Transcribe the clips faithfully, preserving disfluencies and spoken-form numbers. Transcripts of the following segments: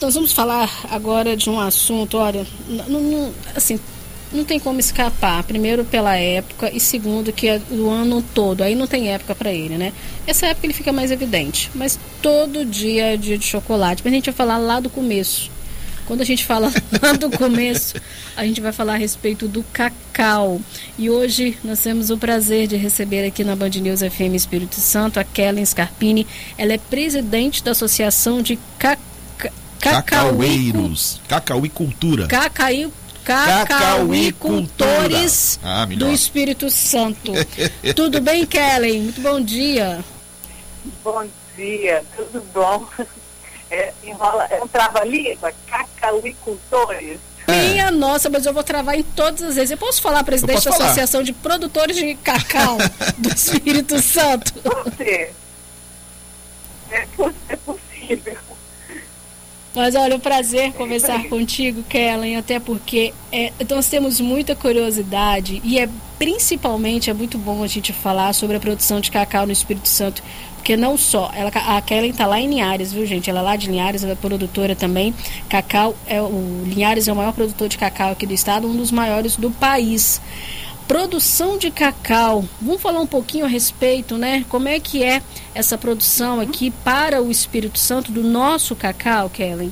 nós vamos falar agora de um assunto, olha, não, não, assim, não tem como escapar, primeiro pela época e segundo que é o ano todo, aí não tem época para ele, né? Essa época ele fica mais evidente, mas todo dia é dia de chocolate, mas a gente vai falar lá do começo. Quando a gente fala lá do começo, a gente vai falar a respeito do cacau. E hoje nós temos o prazer de receber aqui na Band News F M Espírito Santo a Kellen Scarpini. Ela é presidente da Associação de ca... Cacaueiros, Cacauicultura. Cacau... Cacauicultores ah, do Espírito Santo. Tudo bem, Kellen? Muito bom dia. Bom dia, tudo bom? É, enrola, é um trava-língua, cacauicultores. Minha nossa, mas eu vou travar em todas as vezes. Eu posso falar, presidente da falar. Associação de Produtores de Cacau do Espírito Santo? Você. É, é possível. Mas olha, é um prazer conversar contigo, Kellen, até porque é, nós temos muita curiosidade e é principalmente é muito bom a gente falar sobre a produção de cacau no Espírito Santo, porque não só, ela, a Kellen está lá em Linhares, viu, gente? Ela é lá de Linhares, ela é produtora também. Cacau, é, o Linhares é o maior produtor de cacau aqui do estado, um dos maiores do país. Produção de cacau, vamos falar um pouquinho a respeito, né? Como é que é essa produção aqui para o Espírito Santo do nosso cacau, Kellen?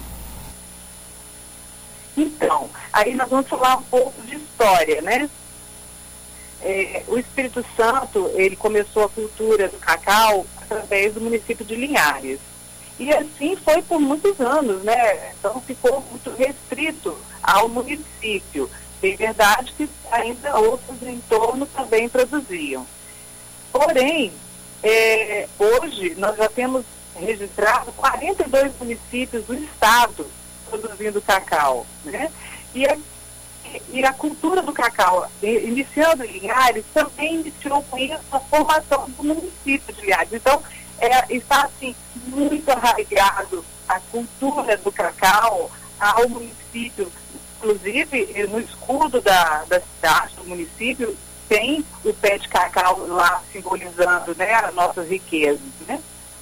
Então, aí nós vamos falar um pouco de história, né? É, o Espírito Santo, ele começou a cultura do cacau através do município de Linhares. E assim foi por muitos anos, né? Então ficou muito restrito ao município. É verdade que ainda outros em torno também produziam. Porém, é, hoje nós já temos registrado quarenta e dois municípios do estado produzindo cacau, né? E a, e a cultura do cacau, iniciando em Linhares, também iniciou com isso a formação do município de Linhares. Então, é, está assim, muito arraigado a cultura do cacau ao município. Inclusive, no escudo da, da cidade, do município, tem o pé de cacau lá simbolizando, né, as nossas riquezas, né?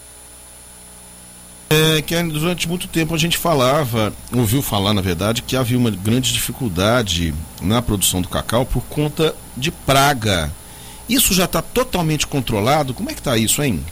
É, que durante muito tempo a gente falava, ouviu falar, na verdade, que havia uma grande dificuldade na produção do cacau por conta de praga. Isso já está totalmente controlado? Como é que está isso, hein?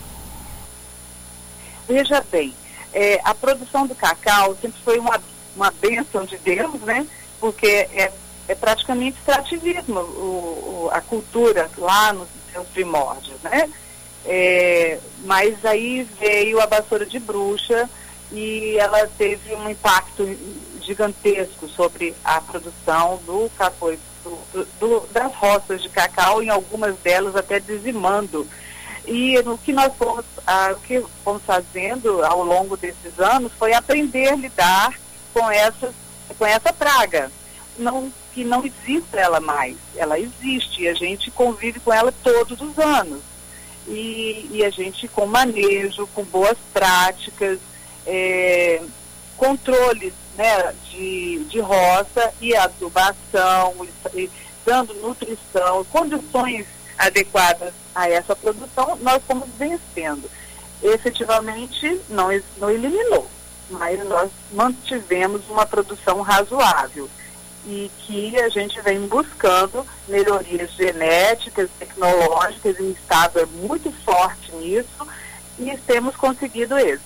Veja bem, é, a produção do cacau sempre foi uma, uma bênção de Deus, né? Porque é, é praticamente extrativismo, o, o, a cultura lá nos seus primórdios, né? É, mas aí veio a vassoura de bruxa e ela teve um impacto gigantesco sobre a produção do cacau, do, do, das roças de cacau, em algumas delas até dizimando. E no que nós fomos, ah, o que fomos fazendo ao longo desses anos foi aprender a lidar com essas com essa praga, não, que não existe ela mais, ela existe e a gente convive com ela todos os anos, e, e a gente com manejo, com boas práticas, é, controles, né, de, de roça e adubação, e, e dando nutrição, condições adequadas a essa produção, nós fomos vencendo. Efetivamente não, não eliminou, mas nós mantivemos uma produção razoável e que a gente vem buscando melhorias genéticas, tecnológicas, e o Estado é muito forte nisso e temos conseguido isso.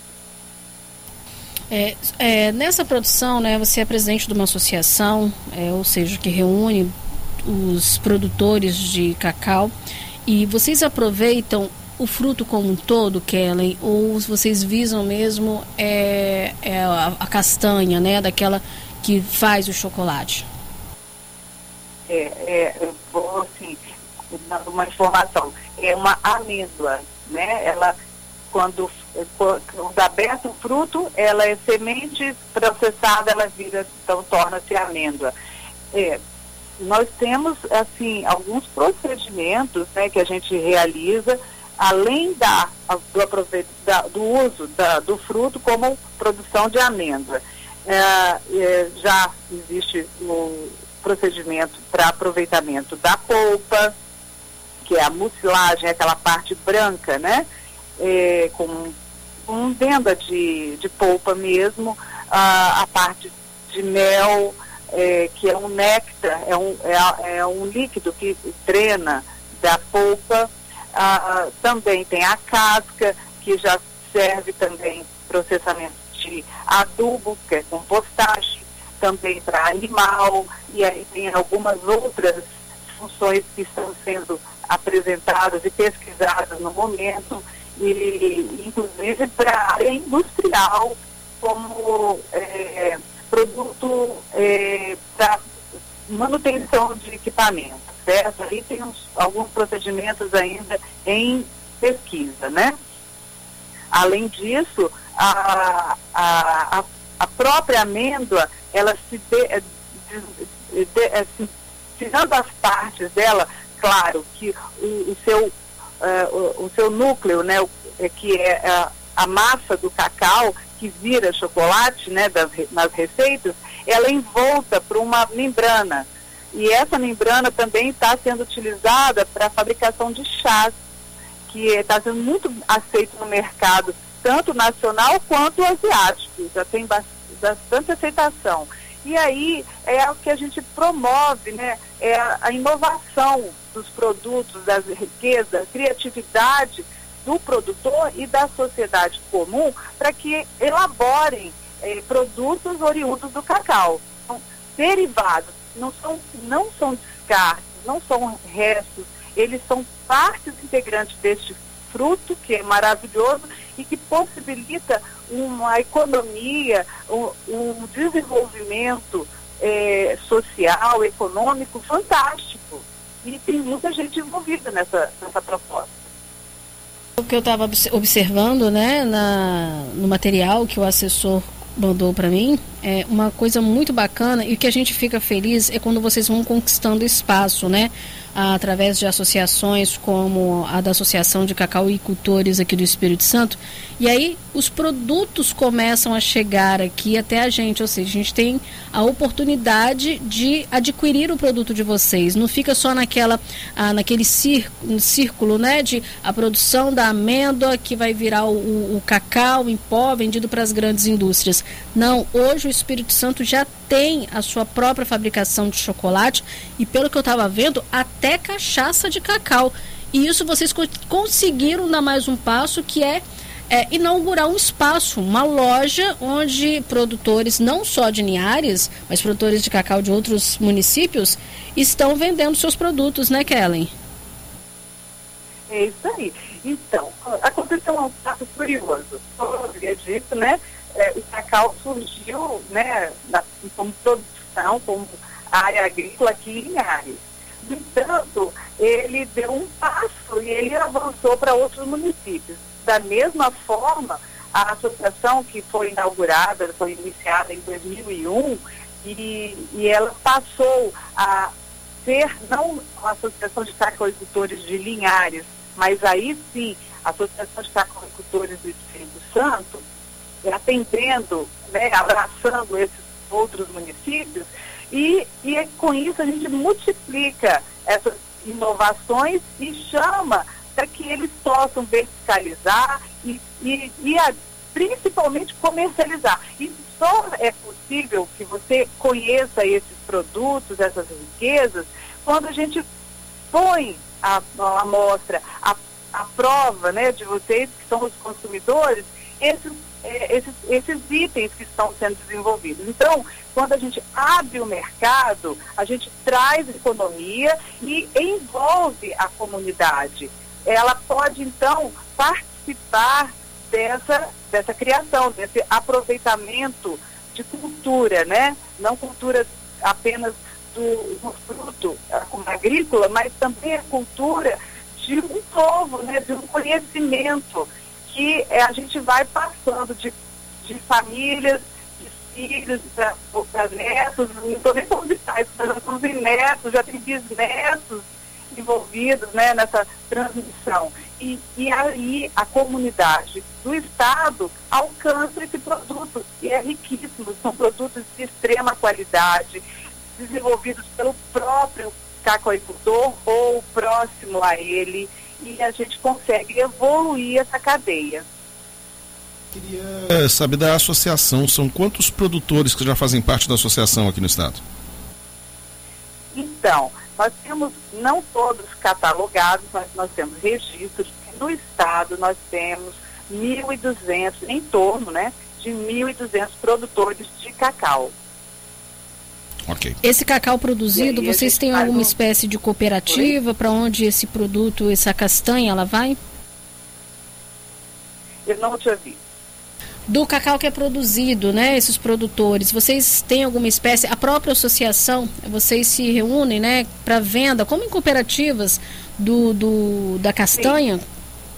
É, é, nessa produção, né, você é presidente de uma associação, é, ou seja, que reúne os produtores de cacau, e vocês aproveitam o fruto como um todo, Kellen, ou vocês visam mesmo é, é a, a castanha, né, daquela que faz o chocolate? É, é, eu vou assim, dando uma informação, é uma amêndoa, né, ela, quando, quando aberta o fruto, ela é semente processada, ela vira, então torna-se amêndoa. É, nós temos, assim, alguns procedimentos, né, que a gente realiza, além da, do, aproveito, da, do uso da, do fruto como produção de amêndoa. É, é, já existe o procedimento para aproveitamento da polpa, que é a mucilagem, aquela parte branca, né, é, com, com venda de, de polpa mesmo. a, a parte de mel, é, que é um néctar, é um, é, é um líquido que drena da polpa. Ah, também tem a casca, que já serve também processamento de adubo, que é compostagem, também para animal, e aí tem algumas outras funções que estão sendo apresentadas e pesquisadas no momento, e inclusive para a área industrial, como é, produto é, para manutenção de equipamento, certo? Aí tem uns, alguns procedimentos ainda em pesquisa, né? Além disso, a, a, a própria amêndoa, ela se de, de, de, assim, tirando as partes dela, claro que o, o, seu, uh, o, o seu núcleo, né, o, que é a, a massa do cacau, que vira chocolate, né, das, nas receitas, ela é envolta por uma membrana. E essa membrana também está sendo utilizada para a fabricação de chás, que está sendo muito aceito no mercado, tanto nacional quanto asiático, já tem bastante aceitação. E aí é o que a gente promove, né? É a, a inovação dos produtos, das riquezas, a criatividade do produtor e da sociedade comum para que elaborem eh, produtos oriundos do cacau. Então, derivados, não são, não são descartes, não são restos, eles são partes integrantes deste fruto, que é maravilhoso e que possibilita uma economia, um, um desenvolvimento eh, social, econômico fantástico. E tem muita gente envolvida nessa, nessa proposta. O que eu estava observando, né, na, no material que o assessor mandou para mim, é uma coisa muito bacana, e o que a gente fica feliz é quando vocês vão conquistando espaço, né, através de associações como a da Associação de Cacauicultores aqui do Espírito Santo, e aí os produtos começam a chegar aqui até a gente, ou seja, a gente tem a oportunidade de adquirir o produto de vocês, não fica só naquela, ah, naquele círculo, círculo, né, de a produção da amêndoa que vai virar o, o, o cacau em pó vendido para as grandes indústrias. Não, hoje o Espírito Santo já tem a sua própria fabricação de chocolate e, pelo que eu estava vendo, até cachaça de cacau. E isso vocês co- conseguiram dar mais um passo, que é, é inaugurar um espaço, uma loja onde produtores, não só de Linhares, mas produtores de cacau de outros municípios, estão vendendo seus produtos, né, Kellen? É isso aí. Então, aconteceu um fato curioso. Como eu havia dito, né? É, o cacau surgiu, né, na, como produção, como área agrícola aqui em Linhares. No entanto, ele deu um passo e ele avançou para outros municípios. Da mesma forma, a associação que foi inaugurada, foi iniciada em dois mil e um, e, e ela passou a ser não a Associação de Cacauicultores de Linhares, mas aí sim, a Associação de Cacauicultores do Espírito Santo, atendendo, né, abraçando esses outros municípios, e, e com isso a gente multiplica essas inovações e chama para que eles possam verticalizar e, e, e a, principalmente comercializar. E só é possível que você conheça esses produtos, essas riquezas, quando a gente põe a, a amostra, a, a prova, né, de vocês que são os consumidores, esses Esses, esses itens que estão sendo desenvolvidos. Então, quando a gente abre o mercado, a gente traz economia e envolve a comunidade. Ela pode, então, participar dessa, dessa criação, desse aproveitamento de cultura, né? Não cultura apenas do, do fruto agrícola, mas também a cultura de um povo, né? De um conhecimento que a gente vai passando de, de famílias, de filhos, para netos, não estou nem falando de pais, já são netos, já tem bisnetos envolvidos, né, nessa transmissão. E, e aí a comunidade do Estado alcança esse produto, e é riquíssimo, são produtos de extrema qualidade, desenvolvidos pelo próprio cacauicultor ou próximo a ele, e a gente consegue evoluir essa cadeia. Queria saber da associação, são quantos produtores que já fazem parte da associação aqui no estado? Então, nós temos, não todos catalogados, mas nós temos registros. No estado nós temos mil e duzentos, em torno, né, de mil e duzentos produtores de cacau. Ok. Esse cacau produzido, aí, vocês têm alguma um... espécie de cooperativa para onde esse produto, essa castanha, ela vai? Eu não te ouvi. Do cacau que é produzido, né, esses produtores, vocês têm alguma espécie, a própria associação, vocês se reúnem, né, para venda, como em cooperativas do, do, da castanha? Sim.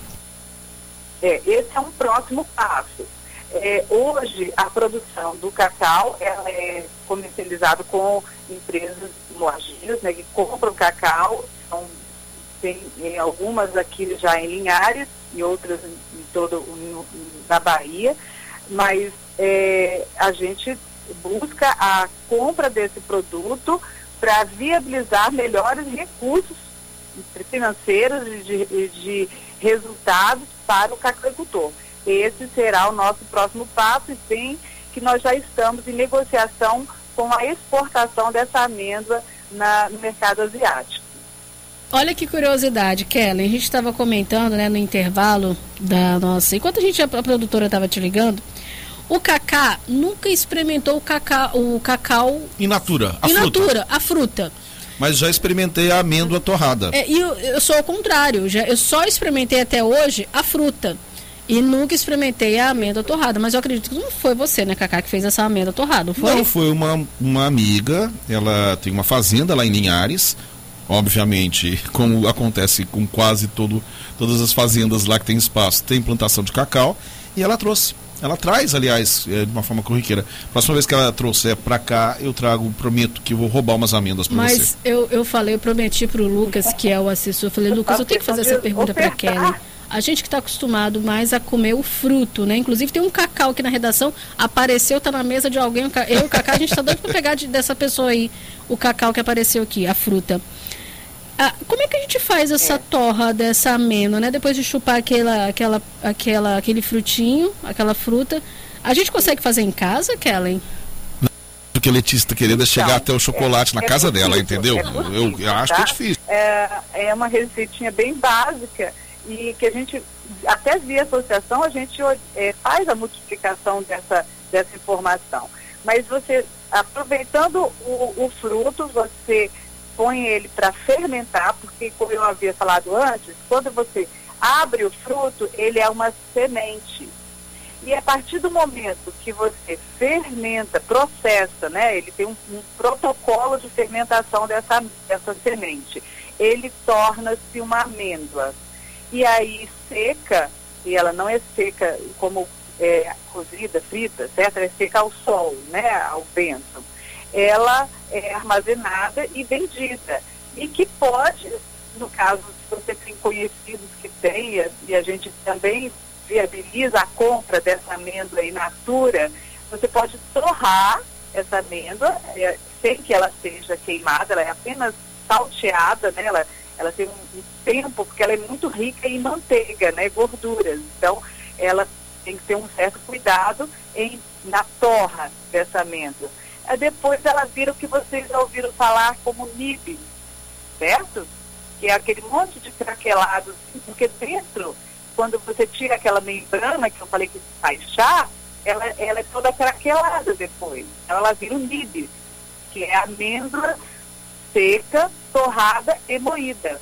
É, esse é um próximo passo. É, hoje, a produção do cacau, ela é comercializada com empresas moagias, né, que compram cacau, são, tem em algumas aqui já em Linhares e outras em, em todo o na Bahia, mas é, a gente busca a compra desse produto para viabilizar melhores recursos financeiros e de, de resultados para o cacauicultor. Esse será o nosso próximo passo, e tem que nós já estamos em negociação com a exportação dessa amêndoa na, no mercado asiático. Olha que curiosidade, Kelly, a gente estava comentando, né, no intervalo da nossa... Enquanto a gente, a produtora estava te ligando, o Cacá nunca experimentou o cacau... O cacau in natura, a in fruta. natura, a fruta. Mas já experimentei a amêndoa torrada. É, e eu, eu sou ao contrário, já, eu só experimentei até hoje a fruta. E nunca experimentei a amêndoa torrada, mas eu acredito que não foi você, né, Cacá, que fez essa amêndoa torrada, não foi? Não, foi uma, uma amiga, ela tem uma fazenda lá em Linhares, obviamente, como acontece com quase todo, todas as fazendas lá que tem espaço, tem plantação de cacau, e ela trouxe. Ela traz, aliás, é, de uma forma corriqueira. Próxima vez que ela trouxer pra cá, eu trago, prometo que eu vou roubar umas amêndoas pra mas você. Mas eu, eu falei, eu prometi pro Lucas, que é o assessor, eu falei, Lucas, eu tenho que fazer essa pergunta pra Kelly. A gente que está acostumado mais a comer o fruto, né? Inclusive tem um cacau aqui na redação, apareceu, tá na mesa de alguém, eu e o Cacá, a gente tá doido para pegar de, dessa pessoa aí, o cacau que apareceu aqui, a fruta. Ah, como é que a gente faz essa é. torra dessa amêndoa, né? Depois de chupar aquela, aquela, aquela, aquele frutinho, aquela fruta, a gente consegue fazer em casa, Kellen? Porque a Letícia está querendo então, chegar até o chocolate é, na é casa possível, dela, entendeu? É possível, eu, eu acho tá? que é difícil. É, é uma receitinha bem básica, e que a gente, até via associação, a gente é, faz a multiplicação dessa, dessa informação. Mas você, aproveitando o, o fruto, você põe ele para fermentar, porque, como eu havia falado antes, quando você abre o fruto, ele é uma semente. E a partir do momento que você fermenta, processa, né, ele tem um, um protocolo de fermentação dessa, dessa semente, ele torna-se uma amêndoa. E aí seca, e ela não é seca como é, cozida, frita, certo? É seca ao sol, né, ao vento. Ela é armazenada e vendida. E que pode, no caso, se você tem conhecidos que tenha, e a gente também viabiliza a compra dessa amêndoa in natura, você pode torrar essa amêndoa, é, sem que ela seja queimada, ela é apenas salteada, né? Ela, ela tem um, um tempo, porque ela é muito rica em manteiga, né, gorduras. Então, ela tem que ter um certo cuidado em, na torra dessa amêndoa. Aí depois ela vira o que vocês já ouviram falar como nibs, certo? Que é aquele monte de craquelados, porque dentro, quando você tira aquela membrana que eu falei que faz chá, ela, ela é toda craquelada depois. Então ela vira o nibs, que é a amêndoa seca, torrada e moída.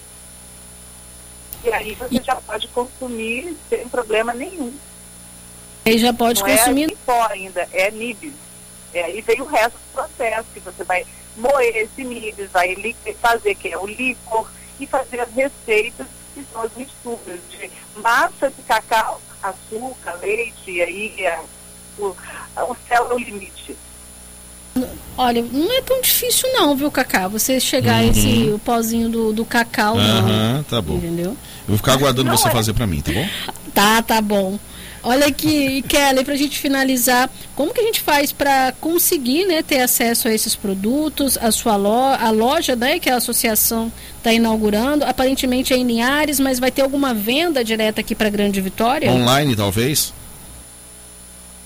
E aí você já pode consumir sem problema nenhum. Aí já pode Não consumir. É pó ainda, é nibs. E aí vem o resto do processo, que você vai moer esse nibs, vai fazer, que é o licor, e fazer as receitas, que são as misturas de massa de cacau, açúcar, leite, e aí é, o, o céu é o limite. Olha, não é tão difícil não, viu, Cacá? Você chegar uhum. esse o pozinho do, do cacau, uhum, não. Tá bom. Entendeu? Eu vou ficar aguardando não você é. fazer pra mim, tá bom? Tá, tá bom. Olha aqui, Kelly, pra gente finalizar, como que a gente faz para conseguir, né, ter acesso a esses produtos, a sua loja, a loja, né, que a associação está inaugurando, aparentemente é em Linhares, mas vai ter alguma venda direta aqui para Grande Vitória? Online, talvez?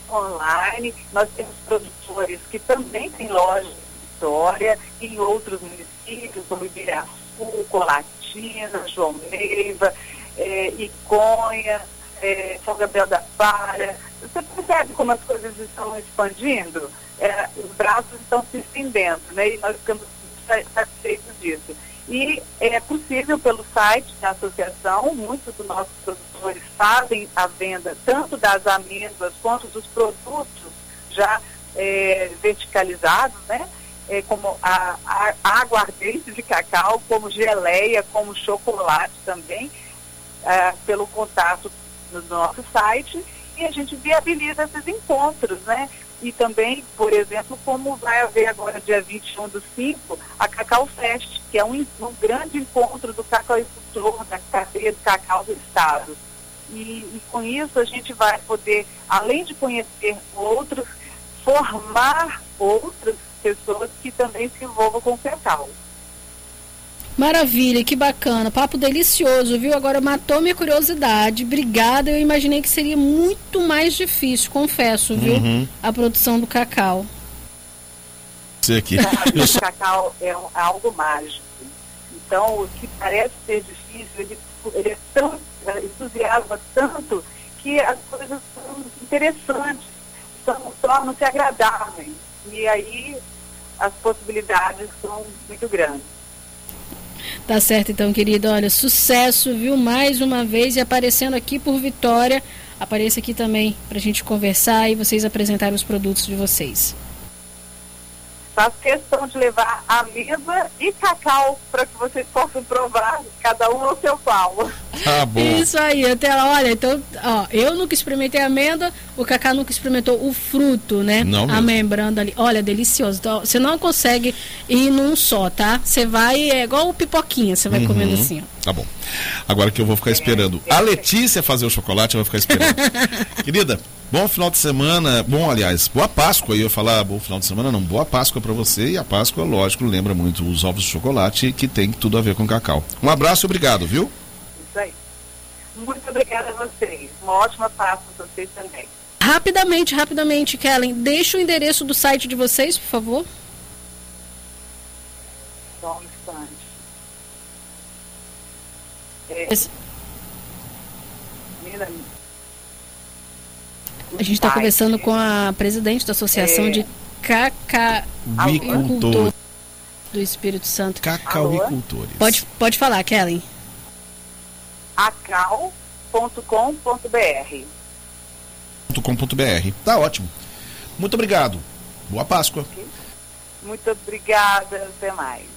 online. Nós temos produtores que também têm loja em Vitória, em outros municípios, como Ibiraçu, Colatina, João Neiva, é, Iconha, é, São Gabriel da Palha. Você percebe como as coisas estão expandindo? É, os braços estão se estendendo, né? E nós ficamos satisfeitos disso. E é possível pelo site da associação, muitos dos nossos produtores fazem a venda tanto das amêndoas quanto dos produtos já é, verticalizados, né? É, como a, a, a aguardente de cacau, como geleia, como chocolate também, é, pelo contato no nosso site, e a gente viabiliza esses encontros, né? E também, por exemplo, como vai haver agora, dia vinte e um do cinco, a Cacau Fest, que é um, um grande encontro do cacauicultor, da cadeia do cacau do estado. E, e com isso a gente vai poder, além de conhecer outros, formar outras pessoas que também se envolvam com o cacau. Maravilha, que bacana, papo delicioso, viu? Agora matou minha curiosidade, obrigada, eu imaginei que seria muito mais difícil, confesso, viu? Uhum. A produção do cacau. Isso aqui. O cacau é um, algo mágico, então o que parece ser difícil, ele, ele é tão, entusiasma tanto que as coisas são interessantes, são, tornam-se agradáveis, e aí as possibilidades são muito grandes. Tá certo, então, querida. Olha, sucesso, viu? Mais uma vez, e aparecendo aqui por Vitória, apareça aqui também pra gente conversar e vocês apresentarem os produtos de vocês. Faço questão de levar amêndoa e cacau para que vocês possam provar, cada um ao seu pau. Tá bom. Isso aí, até lá, olha, então, ó, eu nunca experimentei amêndoa, o Cacá nunca experimentou o fruto, né? Não mesmo. A membrana ali, olha, delicioso. Então, você não consegue ir num só, tá? Você vai, é igual o pipoquinha, você vai uhum. comendo assim, ó. Tá bom. Agora que eu vou ficar esperando a Letícia fazer o chocolate, eu vou ficar esperando. Querida, bom final de semana, bom, aliás, boa Páscoa. Eu ia falar bom final de semana, não, boa Páscoa para você. E a Páscoa, lógico, lembra muito os ovos de chocolate, que tem tudo a ver com cacau. Um abraço e obrigado, viu? Isso aí. Muito obrigada a vocês. Uma ótima Páscoa para vocês também. Rapidamente, rapidamente, Kellen, deixa o endereço do site de vocês, por favor. Só um instante. É, a gente está conversando com a presidente da Associação é, de Cacauicultores do Espírito Santo. Cacauicultores. Pode, pode falar, Kellen. acau ponto com ponto br .com.br. Tá ótimo. Muito obrigado. Boa Páscoa. Muito obrigada. Até mais.